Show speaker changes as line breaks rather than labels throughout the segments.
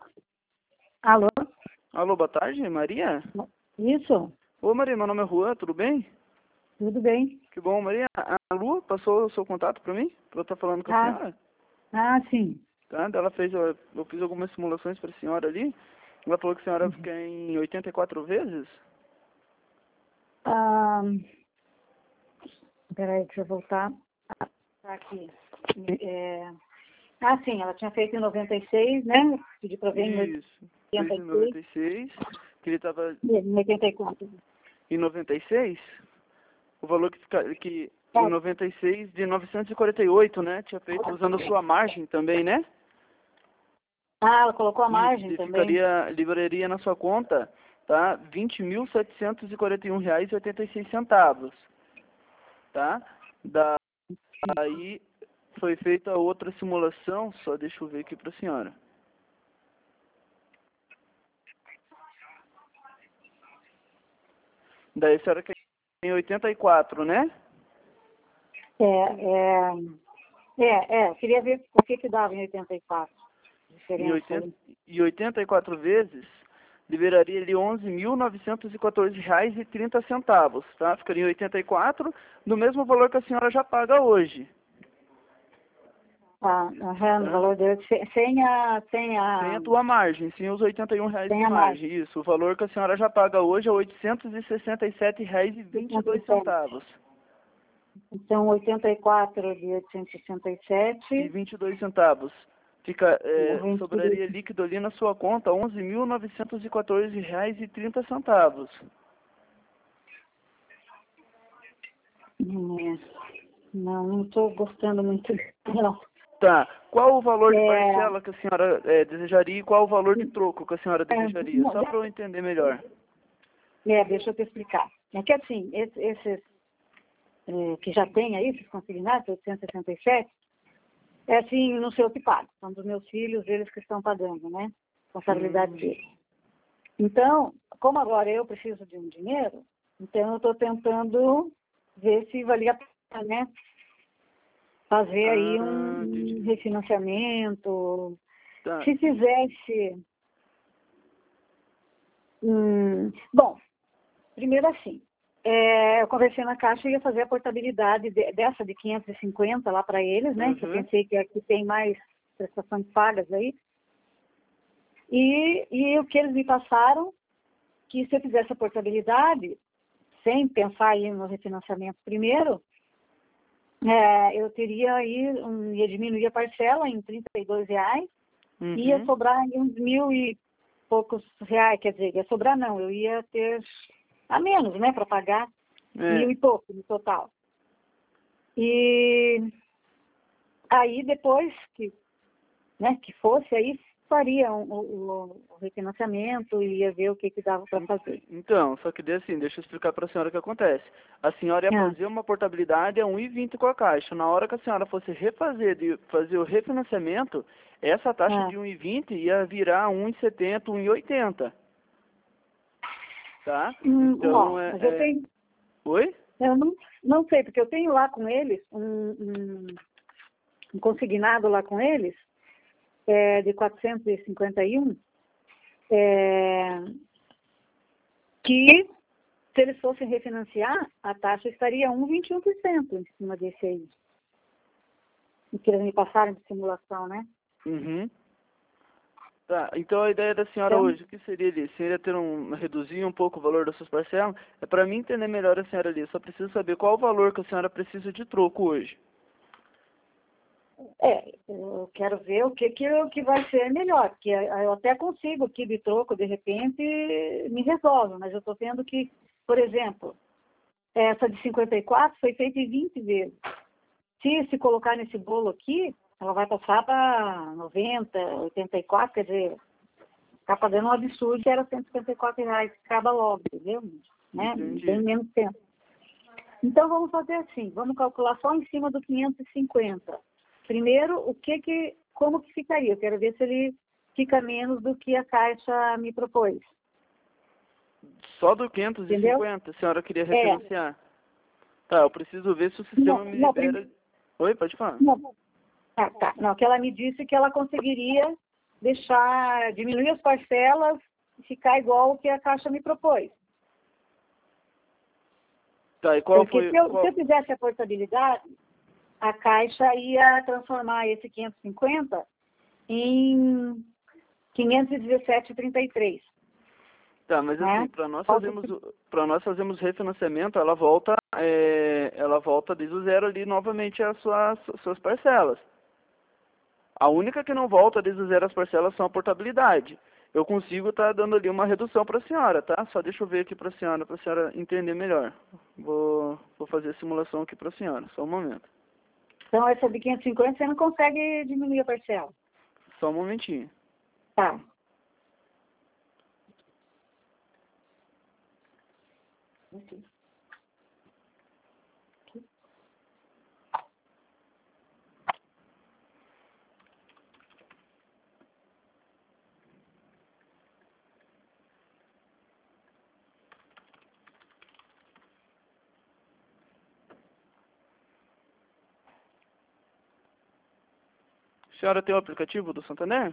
Alô?
Alô, boa tarde, Maria?
Isso?
Ô, Maria, meu nome é Juan, tudo bem?
Tudo bem?
Que bom, Maria. A Lu passou o seu contato para mim? Pra eu estar falando com a senhora?
Sim.
Tá? Ela fez, eu fiz algumas simulações para a senhora ali. Ela falou que a senhora fica em 84 vezes?
Ah, peraí, deixa eu voltar. Tá aqui. Sim, ela tinha feito em 96, né? Pedi para ver em
Isso. Fez em
86.
96, que ele estava
Em 84.
em 96. O valor que em 96 de 948, né? Tinha feito usando a sua margem também, né?
Ela colocou a margem
E
também.
livraria na sua conta, tá? R$ 20.741,86, tá? Daí foi feita outra simulação, só deixa eu ver aqui para a senhora. Daí a senhora quer em 84, né?
Eu queria ver o que dava em 84.
Em 84 vezes, liberaria ali R$ 11.914,30, tá? Ficaria em 84, no mesmo valor que a senhora já paga hoje.
No valor dele, sem a
Sem a tua margem, sem os R$ 81 de margem. Isso, o valor que a senhora já paga hoje é R$ 867,22.
Então, 84 de 867.
E 22 centavos. Sobraria líquido ali na sua conta R$ 11.914,30.
Não estou gostando muito, não.
Tá. Qual o valor de parcela que a senhora desejaria e qual o valor de troco que a senhora desejaria? Só para eu entender melhor.
Deixa eu te explicar. É que assim, esses que já tem aí, esses consignados, 867, é assim, não sei o que paga. São dos meus filhos, eles que estão pagando, né? Responsabilidade deles. Então, como agora eu preciso de um dinheiro, então eu estou tentando ver se valia a pena, né? Fazer aí um refinanciamento.
Tá.
Se fizesse... bom, primeiro assim, eu conversei na Caixa e ia fazer a portabilidade dessa de 550 lá para eles, né? Que eu pensei que aqui tem mais prestações pagas aí. E o que eles me passaram, que se eu fizesse a portabilidade, sem pensar aí no refinanciamento primeiro, eu teria aí, ia diminuir a parcela em R$32, ia sobrar em uns 1.000 e poucos reais, quer dizer, ia sobrar não, eu ia ter a menos, né, para pagar 1.000 e pouco no total. E aí depois que fosse, aí faria o refinanciamento e ia ver o que dava para fazer.
Então, só que assim, deixa eu explicar para a senhora o que acontece. A senhora ia fazer uma portabilidade a 1,20 com a Caixa. Na hora que a senhora fosse fazer o refinanciamento, essa taxa de 1,20 ia virar 1,70, 1,80. Tá? Então,
mas eu tenho...
Oi?
Eu não sei, porque eu tenho lá com eles, um consignado lá com eles, de 451, que se eles fossem refinanciar, a taxa estaria 1,21% em cima desse aí. O que eles me passaram de simulação, né?
Tá, então a ideia da senhora hoje, o que seria ali? Seria reduzir um pouco o valor das suas parcelas? É para mim entender melhor a senhora ali, só preciso saber qual o valor que a senhora precisa de troco hoje.
Eu quero ver o que vai ser melhor, porque eu até consigo aqui de troco, de repente, me resolve, mas eu estou vendo que, por exemplo, essa de 54 foi feita em 20 vezes. Se colocar nesse bolo aqui, ela vai passar para 90, 84, quer dizer, está pagando um absurdo, que era R$154, acaba logo, entendeu? Né? Bem menos tempo. Então, vamos fazer assim, vamos calcular só em cima do 550. Primeiro, como que ficaria? Eu quero ver se ele fica menos do que a Caixa me propôs.
Só do 550, entendeu? A senhora queria refinanciar? Tá, eu preciso ver se o sistema me libera... Oi, pode falar.
Não, que ela me disse que ela conseguiria diminuir as parcelas e ficar igual o que a Caixa me propôs.
Tá, e qual
Porque
foi...
se eu fizesse a portabilidade, a Caixa ia transformar esse 550 em 517,33.
Tá, mas
Né?
assim, para nós fazermos refinanciamento, ela volta desde o zero ali novamente as suas parcelas. A única que não volta desde o zero as parcelas são a portabilidade. Eu consigo estar dando ali uma redução para a senhora, tá? Só deixa eu ver aqui para a senhora entender melhor. Vou fazer a simulação aqui para a senhora, só um momento.
Então, essa de 550 você não consegue diminuir a parcela.
Só um momentinho.
Tá. Okay.
A senhora tem o aplicativo do Santander?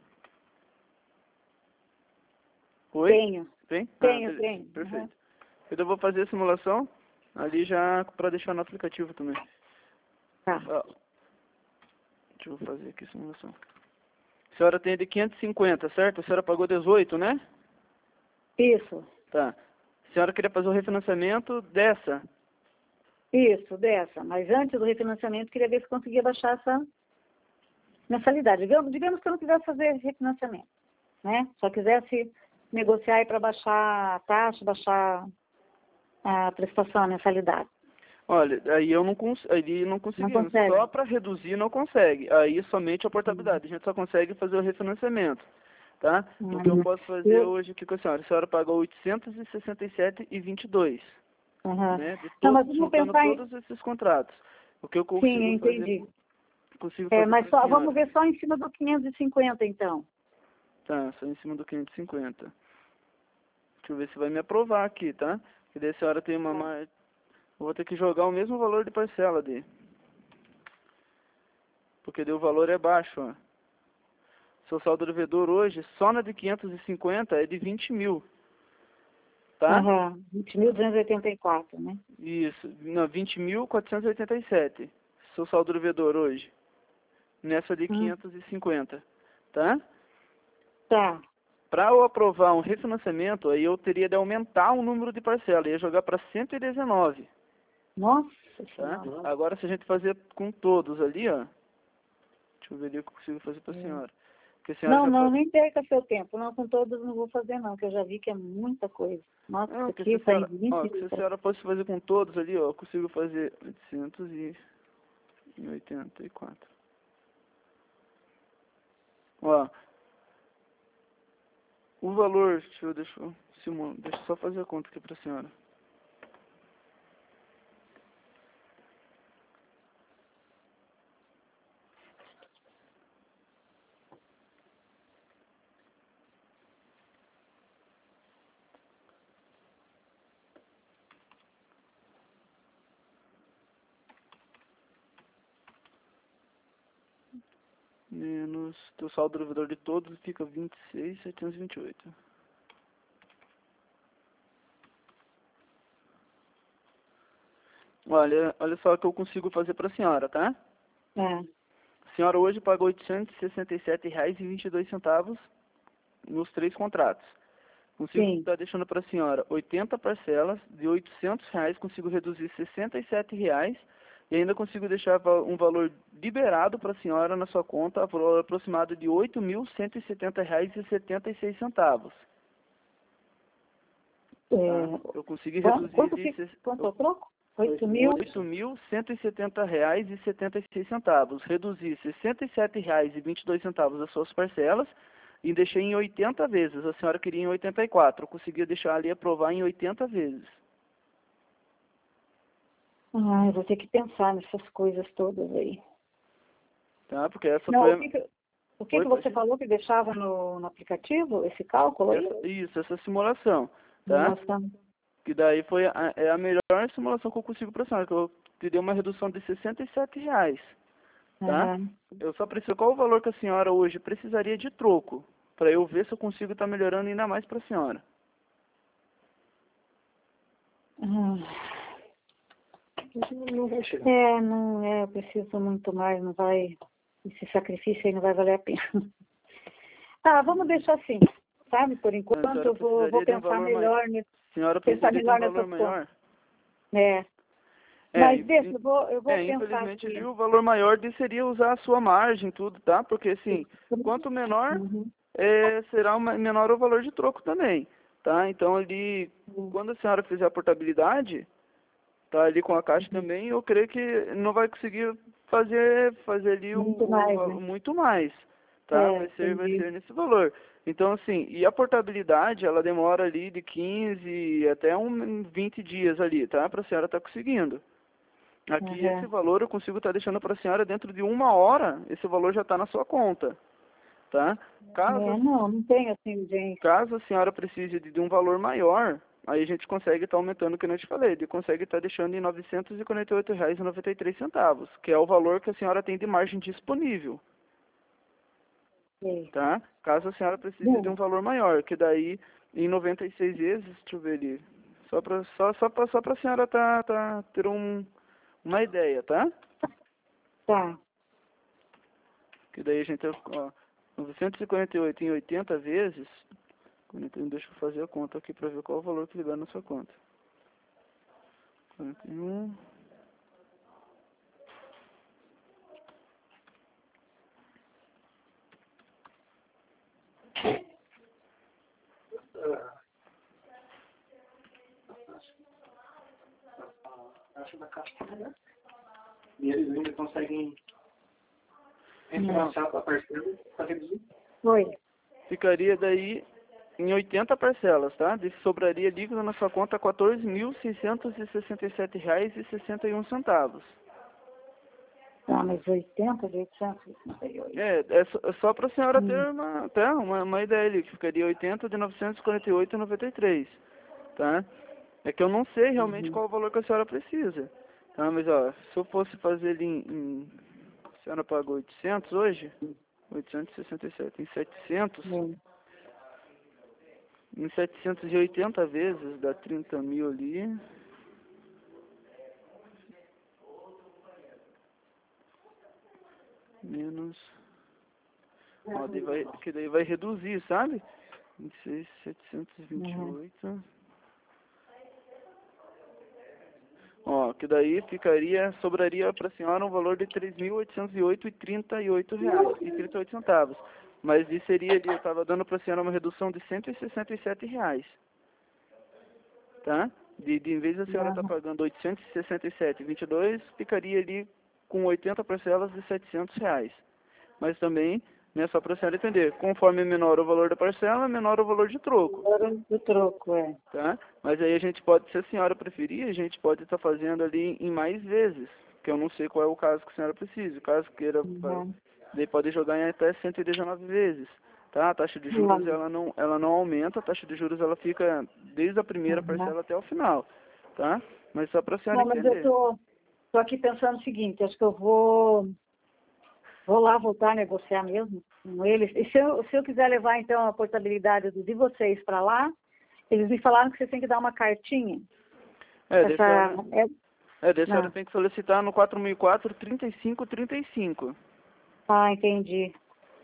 Oi?
Tenho.
Tem?
Tenho.
Perfeito.
Uhum.
Eu vou fazer a simulação ali já para deixar no aplicativo também.
Tá.
Deixa eu fazer aqui a simulação. A senhora tem de 550, certo? A senhora pagou 18, né?
Isso.
Tá. A senhora queria fazer o refinanciamento dessa?
Isso, dessa. Mas antes do refinanciamento, queria ver se conseguia baixar essa mensalidade. Digamos que eu não quisesse fazer refinanciamento, né? Só quisesse negociar aí para baixar a taxa, baixar a prestação, a mensalidade.
Olha, aí não
Não
conseguimos.
consegue?
Só para reduzir não consegue. Aí somente a portabilidade. A gente só consegue fazer o refinanciamento. Tá? O que eu posso fazer hoje aqui com a senhora pagou 867,22.
Uhum.
Né? De
Não, mas
todos,
vamos
juntando
pensar
todos esses contratos. O que eu
Sim, eu
consigo
entendi.
fazer
Mas
pra senhora.
vamos ver só em cima do 550, então.
Tá, só em cima do 550. Deixa eu ver se vai me aprovar aqui, tá? Porque daí a senhora tem uma mais... Eu vou ter que jogar o mesmo valor de parcela dele. Porque daí o valor é baixo, ó. Seu saldo devedor hoje, só na de 550 é de 20 mil. Tá?
Uhum. 20.284, né?
Isso. Não, 20.487. Seu saldo devedor hoje. Nessa de 550. Tá?
Tá.
Para eu aprovar um refinanciamento, aí eu teria de aumentar o número de parcelas. Ia jogar para 119.
Nossa
Tá?
Senhora.
Agora, se a gente fazer com todos ali, ó. Deixa eu ver ali o que eu consigo fazer para a senhora. Porque a senhora
Não, nem perca seu tempo. Não, com todos não vou fazer, não, que eu já vi que é muita coisa. Nossa,
Não,
isso
porque se
aqui
a
está em
senhora,
20
se a senhora fosse fazer com todos ali, ó, eu consigo fazer 884. Ó, o valor, deixa eu só fazer a conta aqui para a senhora. Menos teu saldo devedor de todos fica 26.728. Olha só o que eu consigo fazer para a senhora, tá?
É.
A senhora hoje pagou R$ 867,22 nos 3 contratos. Consigo
Sim.
estar deixando para a senhora 80 parcelas de R$ 800, consigo reduzir R$ 67 e ainda consigo deixar um valor liberado para a senhora na sua conta, aproximado de R$ 8.170,76. Tá? Eu consegui reduzir
Quanto é o troco? 8.000?
R$ 8.170,76. Reduzi R$ 67,22 das suas parcelas e deixei em 80 vezes. A senhora queria em 84. Eu consegui deixar ali aprovar em 80 vezes.
Ai, vou ter que pensar nessas coisas todas aí.
Tá? Porque essa
Não,
foi...
o que você falou que deixava no aplicativo, esse cálculo aí?
Essa simulação. Tá?
Nossa.
Que daí é a melhor simulação que eu consigo para a senhora, que eu te dei uma redução de R$ 67. tá?
Uhum.
Eu só preciso, qual o valor que a senhora hoje precisaria de troco, para eu ver se eu consigo estar melhorando ainda mais para a senhora.
Não vai chegar.
Não é, eu preciso muito mais, não vai, esse sacrifício aí não vai valer a pena. Tá, vamos deixar assim, sabe? Por enquanto eu vou pensar melhor nisso.
A senhora precisaria de um valor
nessas
maior?
contas. Mas deixa, eu vou pensar
infelizmente,
aqui.
viu, o valor maior seria usar a sua margem, tudo, tá? Porque, assim, quanto menor,
Uhum.
será menor o valor de troco também, tá? Então, ali, quando a senhora fizer a portabilidade, tá ali com a caixa também, eu creio que não vai conseguir fazer ali
Muito mais, né?
muito mais, tá? Vai ser nesse valor. Então, assim, e a portabilidade, ela demora ali de 15 até 20 dias ali, tá? Para a senhora estar conseguindo. Aqui, esse valor eu consigo estar deixando para a senhora dentro de 1 hora, esse valor já está na sua conta, tá?
Não tem assim, gente.
Caso a senhora precise de um valor maior, aí a gente consegue estar aumentando, como eu te falei, ele consegue estar deixando em R$ 948,93, que é o valor que a senhora tem de margem disponível, tá? Caso a senhora precise de um valor maior, que daí em 96 vezes, deixa eu ver ali, só para a senhora ter uma ideia, tá?
Tá.
Que daí a gente, 948 em 80 vezes, deixa eu fazer a conta aqui para ver qual o valor que ele dá na sua conta. 41.
Acho da caixa, né? E eles ainda conseguem financiar a parcela para reduzir.
Ficaria daí em 80 parcelas, tá? Sobraria líquido na sua conta R$ 14.667,61.
Tá, mas 80 de 868.
É só para a senhora ter uma ideia ali, que ficaria 80 de 948,93, tá? É que eu não sei realmente qual o valor que a senhora precisa, tá? Mas, ó, se eu fosse fazer ele a senhora pagou 800 hoje? 867. Em 780 vezes, dá 30 mil ali. Menos... Ó, que daí vai reduzir, sabe? 26.728. Ó, que daí sobraria para a senhora um valor de R$ 3.808,38. Mas isso seria ali, eu estava dando para a senhora uma redução de R$ 167, tá? Em vez da senhora estar pagando R$ 867,22, ficaria ali com 80 parcelas de R$ 700. Mas também, né, só para a senhora entender, conforme menor o valor da parcela, menor o valor de troco.
O valor do troco,
Tá? Mas aí a gente pode, se a senhora preferir, a gente pode estar fazendo ali em mais vezes, que eu não sei qual é o caso que a senhora precisa. Caso queira, daí pode jogar em até 119 vezes. Tá? A taxa de juros ela não aumenta, a taxa de juros ela fica desde a primeira parcela até o final. Tá? Mas só para a senhora entender.
Mas eu tô aqui pensando o seguinte, acho que eu vou lá voltar a negociar mesmo com eles. E se eu quiser levar, então, a portabilidade de vocês para lá, eles me falaram que vocês têm que dar uma cartinha.
Daí a senhora tem que solicitar no 4004-3535.
Ah, entendi.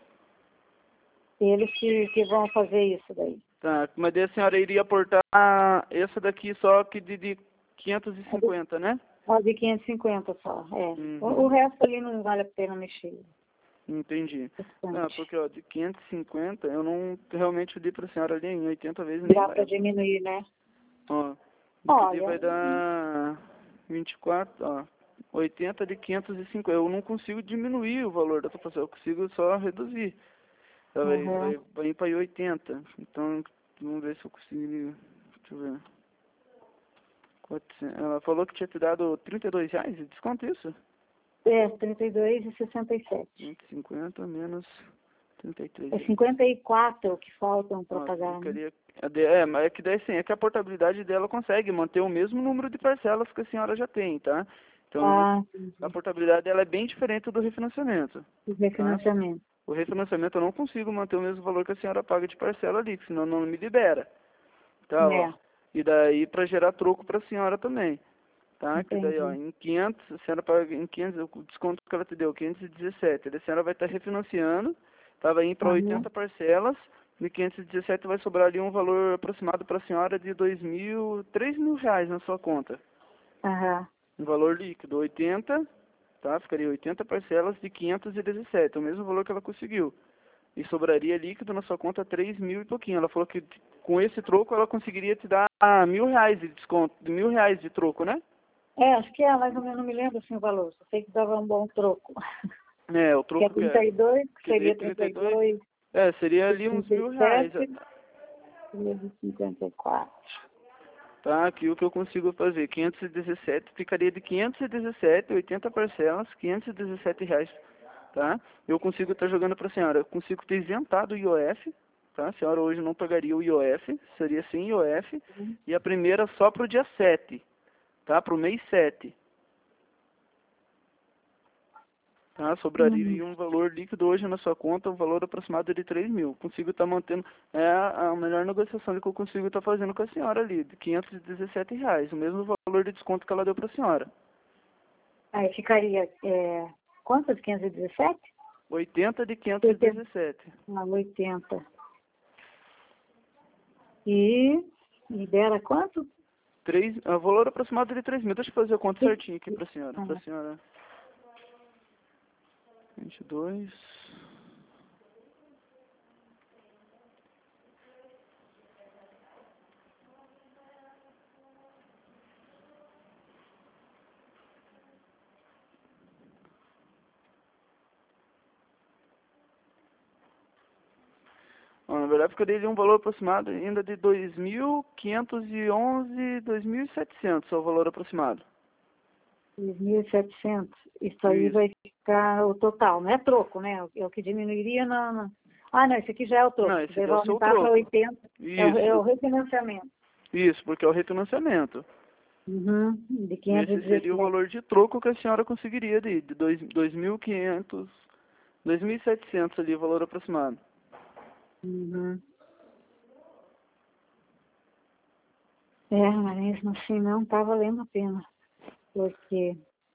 Eles que vão fazer isso daí.
Tá, mas daí a senhora iria aportar essa daqui só que de 550, né?
De 550 só, O resto ali não vale a pena mexer.
Entendi. Porque, ó, de 550, eu não realmente dei pra senhora ali em 80 vezes.
Dá pra diminuir, né?
Ó,
Olha,
vai dar 24, ó, 80 de 550. Eu não consigo diminuir o valor da tua parcela, eu consigo só reduzir. Ela vai ir para 80. Então, vamos ver se eu consigo. Deixa eu ver. 400. Ela falou que tinha te dado R$32 de desconto, isso?
32,67.
150 menos 33.
54 que faltam para pagar.
Né? Mas é que daí sim, é que a portabilidade dela consegue manter o mesmo número de parcelas que a senhora já tem, tá? Então, a portabilidade ela é bem diferente do refinanciamento.
O refinanciamento.
Tá? O refinanciamento eu não consigo manter o mesmo valor que a senhora paga de parcela ali, senão não me libera. Tá, ó. E daí para gerar troco para a senhora também. Tá? Que daí, ó, em 500, a senhora paga em 500, o desconto que ela te deu, 517. A senhora vai estar refinanciando, tá? Vai ir para 80 parcelas, de 517 vai sobrar ali um valor aproximado para a senhora de 3.000 reais na sua conta. Um valor líquido, 80, tá? Ficaria 80 parcelas de 517, o mesmo valor que ela conseguiu. E sobraria líquido na sua conta 3.000 e pouquinho. Ela falou que com esse troco ela conseguiria te dar 1.000 reais de desconto, 1.000 reais de troco, né?
Acho que mais ou menos, não me lembro assim o valor, só sei que dava um bom troco.
O troco
que é 32, que seria 32.
Seria ali uns 1.000 reais.
Seria de 54.
Tá, aqui o que eu consigo fazer, 517, ficaria de 517, 80 parcelas, 517 reais, tá? Eu consigo estar jogando para a senhora, eu consigo ter isentado o IOF, tá? A senhora hoje não pagaria o IOF, seria sem IOF, e a primeira só para o dia 7, tá? Para o mês 7. Tá? Sobraria um valor líquido hoje na sua conta, um valor aproximado de 3.000. Consigo estar mantendo, a melhor negociação que eu consigo estar fazendo com a senhora ali, de 517 reais, o mesmo valor de desconto que ela deu para a senhora.
Aí ficaria, quanto de 517?
80 de 517.
80. E dera quanto?
O valor aproximado de 3.000. Deixa eu fazer a conta certinho aqui para a senhora. Para a senhora. 22. Na verdade, ficaria ali um valor aproximado ainda de 2.511, 2.700 é o valor aproximado.
2.700. Isso aí vai ficar o total, não é troco, né? É o que diminuiria na... não, esse aqui já é o troco.
Não, esse aqui é o seu
troco. Para 80.
Isso.
É o refinanciamento.
Isso, porque é o refinanciamento.
De 517.
Esse seria o valor de troco que a senhora conseguiria de 2.500, 2.700 ali, o valor aproximado.
Mas mesmo assim não está valendo a pena. Porque...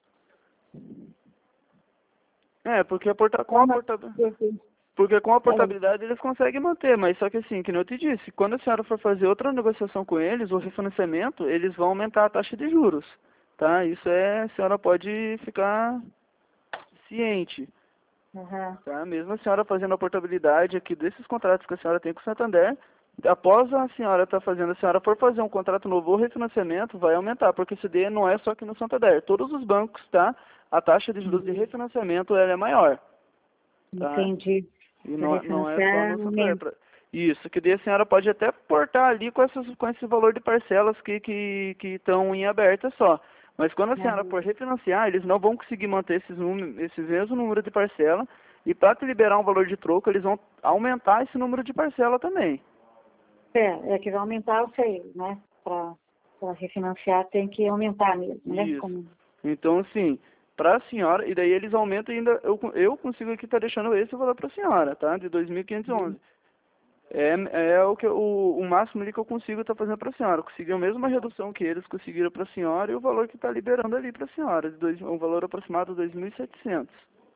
Porque com a portabilidade eles conseguem manter, mas só que assim, que nem eu te disse, quando a senhora for fazer outra negociação com eles, o refinanciamento, eles vão aumentar a taxa de juros, tá? Isso a senhora pode ficar ciente, tá? Mesmo a senhora fazendo a portabilidade aqui desses contratos que a senhora tem com o Santander, após a senhora estar fazendo, a senhora for fazer um contrato novo ou refinanciamento, vai aumentar, porque isso daí não é só aqui no Santander, todos os bancos, tá? A taxa de juros de refinanciamento, ela é maior. Tá?
Entendi.
E não é só no Santander. Isso, que daí a senhora pode até portar ali com esse valor de parcelas que estão em aberta só. Mas quando a senhora for refinanciar, eles não vão conseguir manter esse mesmo número de parcela. E para te liberar um valor de troco, eles vão aumentar esse número de parcela também.
É que vai aumentar, eu sei, né? Para refinanciar tem que aumentar mesmo, né?
Isso. Então, assim... Para a senhora, e daí eles aumentam ainda, eu consigo aqui estar deixando esse valor para a senhora, tá? De 2.511. É o máximo ali que eu consigo estar fazendo para a senhora. Consegui a mesma redução que eles conseguiram para a senhora e o valor que está liberando ali para a senhora, um valor aproximado de 2.700.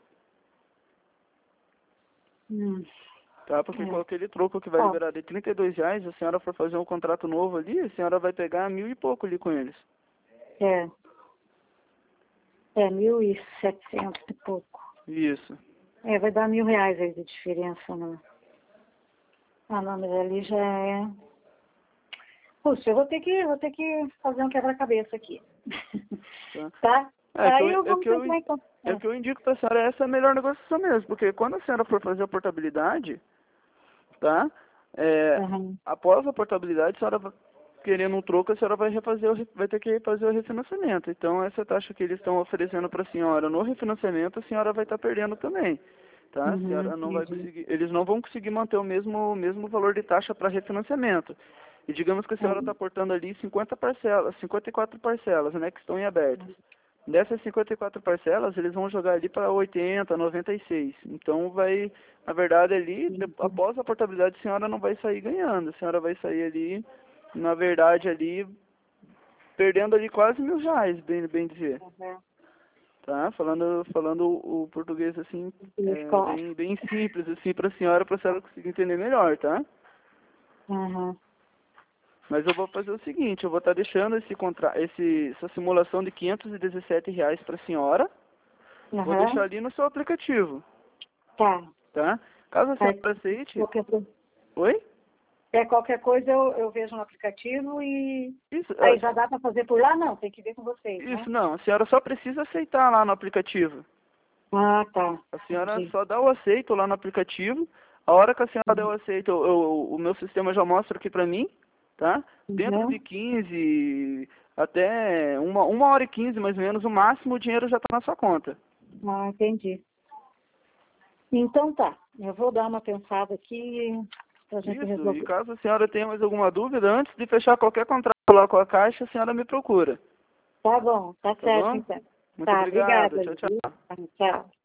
Tá? Porque com aquele troco que vai liberar de 32 reais, se a senhora for fazer um contrato novo ali, a senhora vai pegar 1.000 e pouco ali com eles.
1.700 e pouco.
Isso.
Vai dar 1.000 reais aí de diferença, né? Não, mas ali já é... Puxa, eu vou ter que fazer um quebra-cabeça aqui. Tá?
O que eu indico para a senhora, essa é a melhor negociação mesmo, porque quando a senhora for fazer a portabilidade, tá? Após a portabilidade, a senhora querendo um troco, a senhora vai ter que refazer o refinanciamento. Então, essa taxa que eles estão oferecendo para a senhora no refinanciamento, a senhora vai estar perdendo também. Tá? A senhora não vai conseguir, eles não vão conseguir manter o mesmo valor de taxa para refinanciamento. E digamos que a senhora está aportando ali 54 parcelas, né, que estão em abertas. Dessas 54 parcelas, eles vão jogar ali para 80, 96. Então vai, na verdade ali, após a portabilidade, a senhora não vai sair ganhando. A senhora vai sair ali, na verdade ali, perdendo ali quase R$1.000, bem dizer.
Uhum.
Tá? Falando o português assim, bem simples, assim, para a senhora conseguir entender melhor, tá?
Uhum.
Mas eu vou fazer o seguinte, eu vou estar deixando essa simulação de R$517 para a senhora.
Uhum.
Vou deixar ali no seu aplicativo. Tá? Caso a senhora aceite... Oi?
Qualquer coisa eu vejo no aplicativo e...
Isso,
aí já dá para fazer por lá? Não, tem que ver com vocês,
isso,
né?
não. A senhora só precisa aceitar lá no aplicativo.
Ah, tá.
A senhora
Entendi.
só dá o aceito lá no aplicativo. A hora que a senhora der o aceito, o meu sistema já mostra aqui para mim, tá? Dentro de 15 até 1h15 mais ou menos, o máximo, o dinheiro já está na sua conta.
Ah, entendi. Então tá, eu vou dar uma pensada aqui pra gente resolver.
E caso a senhora tenha mais alguma dúvida, antes de fechar qualquer contrato lá com a Caixa, a senhora me procura.
Tá bom, tá certo
bom?
então.
Muito
Tá,
obrigado.
obrigada.
Tchau, tchau.
Tchau.